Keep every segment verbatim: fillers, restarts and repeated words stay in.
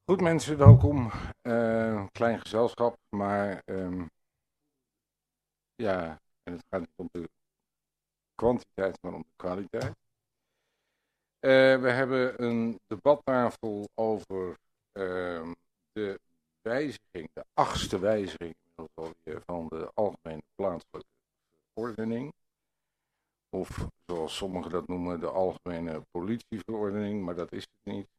Goed mensen, welkom. Uh, klein gezelschap, maar um, ja, en het gaat niet om de kwantiteit, maar om de kwaliteit. Uh, we hebben een debattafel over uh, de wijziging, de achtste wijziging van de algemene plaatselijke verordening. Of zoals sommigen dat noemen, de algemene politieverordening, maar dat is het niet.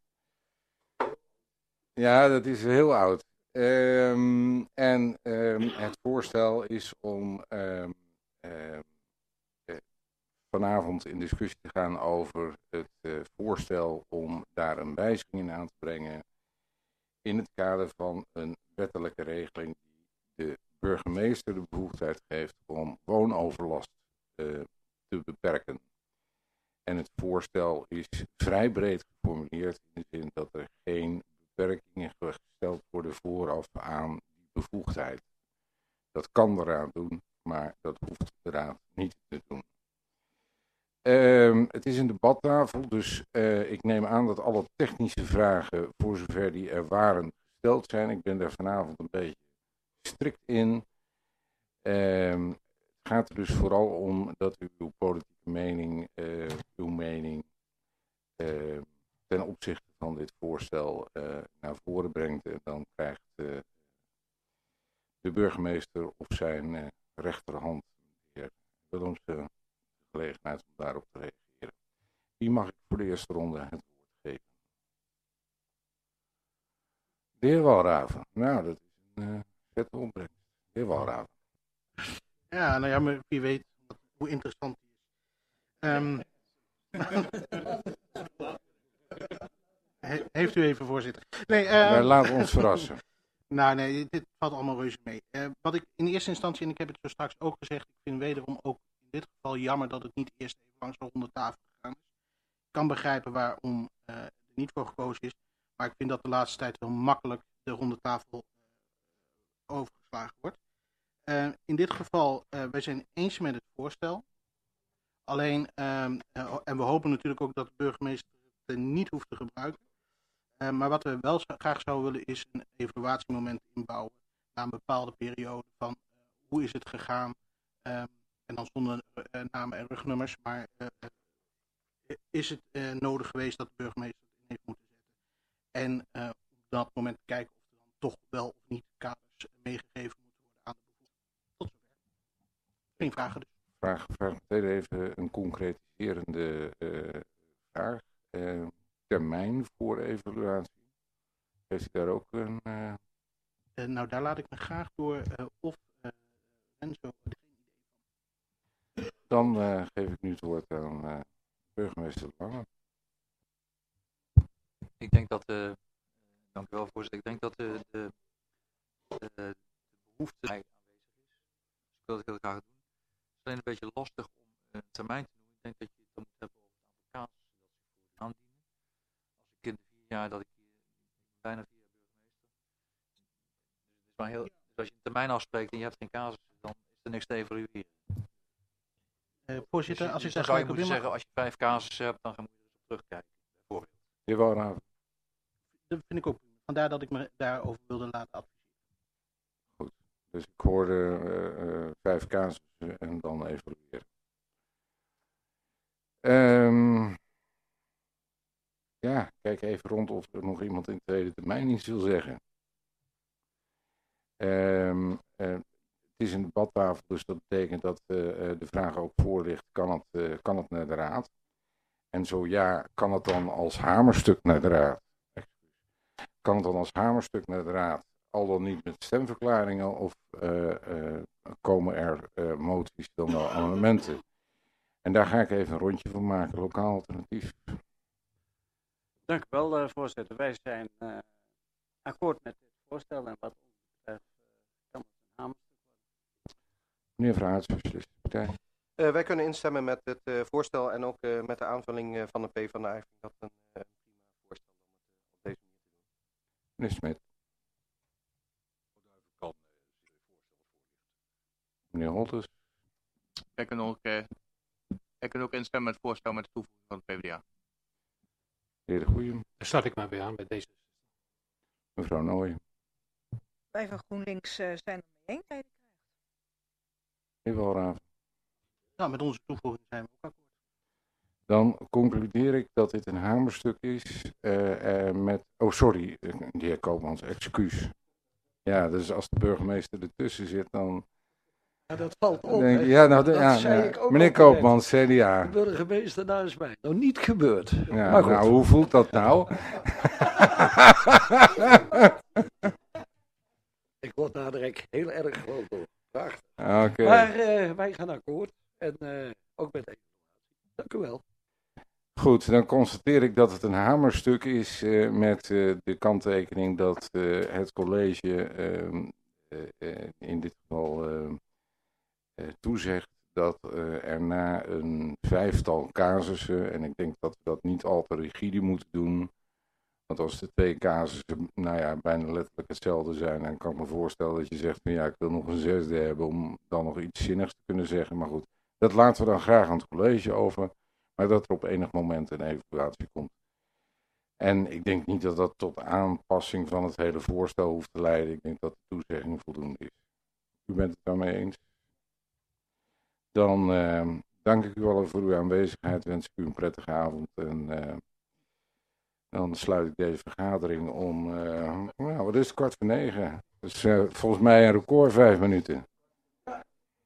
Ja, dat is heel oud. Um, en um, het voorstel is om um, um, uh, vanavond in discussie te gaan over het uh, voorstel om daar een wijziging in aan te brengen in het kader van een wettelijke regeling die de burgemeester de bevoegdheid geeft om woonoverlast uh, te beperken. En het voorstel is vrij breed geformuleerd in de zin dat er geen beperkingen gesteld worden vooraf aan die bevoegdheid. Dat kan de raad doen, maar dat hoeft de raad niet te doen. Uh, het is een debattafel, dus uh, ik neem aan dat alle technische vragen, voor zover die er waren, gesteld zijn. Ik ben daar vanavond een beetje strikt in. Uh, het gaat er dus vooral om dat u uw politieke mening, uh, uw mening, uh, ten opzichte van dit voorstel uh, naar voren brengt. En dan krijgt uh, de burgemeester of zijn uh, rechterhand, de heer Willems, uh, de gelegenheid om daarop te reageren. Wie mag ik voor de eerste ronde het woord geven? De heer Walraven. Nou, dat is een uh, vette opbrengst. De heer Walraven. Ja, nou ja, maar wie weet hoe interessant die is. Um, He, heeft u even, voorzitter. Nee, uh, Wij laten ons verrassen. Nou nee, dit valt allemaal reuze mee. Uh, wat ik in eerste instantie, en ik heb het zo straks ook gezegd, ik vind wederom ook in dit geval jammer dat het niet eerst even langs de ronde tafel gegaan is. Ik kan begrijpen waarom uh, er niet voor gekozen is, maar ik vind dat de laatste tijd heel makkelijk de ronde tafel uh, overgeslagen wordt. Uh, in dit geval, uh, wij zijn eens met het voorstel. Alleen, uh, uh, en we hopen natuurlijk ook dat de burgemeester het uh, niet hoeft te gebruiken. Uh, maar wat we wel graag zouden willen is een evaluatiemoment inbouwen na een bepaalde periode van uh, hoe is het gegaan. Uh, en dan zonder uh, namen en rugnummers, maar uh, is het uh, nodig geweest dat de burgemeester het in heeft moeten zetten. En uh, op dat moment kijken of er dan toch wel of niet kaders meegegeven moeten worden aan de bevoegdheid. Tot zover. Geen vragen dus. Vraag, vraag meteen even een concretiserende uh, vraag. Uh, termijn voor evaluatie. Heeft u daar ook een... Uh... Uh, nou, daar laat ik me graag door uh, of uh, Renzo er geen idee van. Dan uh, geef ik nu het woord aan uh, burgemeester Lange. Ik denk dat, uh, dank u wel voorzitter, ik denk dat de, de, de, de behoefte aanwezig is. Dus ik wil het heel graag doen. Het is alleen een beetje lastig om een termijn te noemen. Ik denk dat je het dan moet hebben over het aantal casussen dat zich voor u aandienen. Als ik in de vier jaar dat ik hier, ik ben bijna vier jaar burgemeester. Dus, het is maar heel, dus als je een termijn afspreekt en je hebt geen casussen, dan is er niks te evalueren. Uh, voorzitter, dus, als dus ik daar zou je gelijk op moeten in zeggen, als je vijf casussen hebt, dan moet je er eens op terugkijken. Bijvoorbeeld. De heer Walraven. Dat vind ik ook. Vandaar dat ik me daarover wilde laten adviseren. Goed. Dus ik hoorde uh, uh, vijf casussen en dan evalueren. Um, ja, kijk even rond of er nog iemand in tweede termijn iets wil zeggen. Um, uh, het is een debattafel, dus dat betekent dat uh, de vraag ook voor ligt, kan het, uh, kan het naar de raad? En zo ja, kan het dan als hamerstuk naar de raad? Kan het dan als hamerstuk naar de raad, al dan niet met stemverklaringen, of uh, uh, komen er uh, moties dan wel amendementen? En daar ga ik even een rondje van maken, lokaal alternatief. Dank u wel, uh, voorzitter. Wij zijn uh, akkoord met dit voorstel en wat ons betreft uh, kan het een hamerstuk worden. Meneer Verhaert, Socialistische Partij. Uh, wij kunnen instemmen met het uh, voorstel en ook uh, met de aanvulling uh, van de PvdA. Ik vind dat een uh, prima voorstel om het uh, op deze manier te doen. Meneer Smit. Meneer Holtes. Wij kunnen ook, uh, wij kunnen ook instemmen met het voorstel met de toevoeging van de PvdA. De heer De Goeiem. Daar sluit ik maar weer aan bij deze. Mevrouw Nooyen. Wij van GroenLinks uh, zijn het mee eens. Even al raad. Nou, met onze toevoeging zijn we ook akkoord. Dan concludeer ik dat dit een hamerstuk is uh, uh, met... Oh, sorry, de heer Koopmans, excuus. Ja, dus als de burgemeester ertussen zit, dan... Ja, dat valt op. Denk, ja, nou, de, dat ja, zei ja. ik ook Meneer Koopmans, C D A. De burgemeester naast mij. Nou, niet gebeurd. Ja, maar goed. nou, hoe voelt dat nou? Ik word daar direct heel erg gewoon door. Prachtig. Okay. Maar uh, wij gaan akkoord. En uh, ook met evaluatie. Dank u wel. Goed, dan constateer ik dat het een hamerstuk is uh, met uh, de kanttekening dat uh, het college uh, uh, uh, in dit geval uh, uh, toezegt dat uh, er na een vijftal casussen, en ik denk dat we dat niet al te rigide moeten doen, want als de twee casussen nou ja, bijna letterlijk hetzelfde zijn, dan kan ik me voorstellen dat je zegt van ja, ik wil nog een zesde hebben om dan nog iets zinnigs te kunnen zeggen, maar goed, dat laten we dan graag aan het college over. Maar dat er op enig moment een evaluatie komt. En ik denk niet dat dat tot aanpassing van het hele voorstel hoeft te leiden. Ik denk dat de toezegging voldoende is. U bent het daarmee eens? Dan uh, dank ik u wel voor uw aanwezigheid. Wens ik u een prettige avond. En uh, dan sluit ik deze vergadering om, uh, nou wat is het, kwart voor negen. Dus uh, volgens mij een record vijf minuten.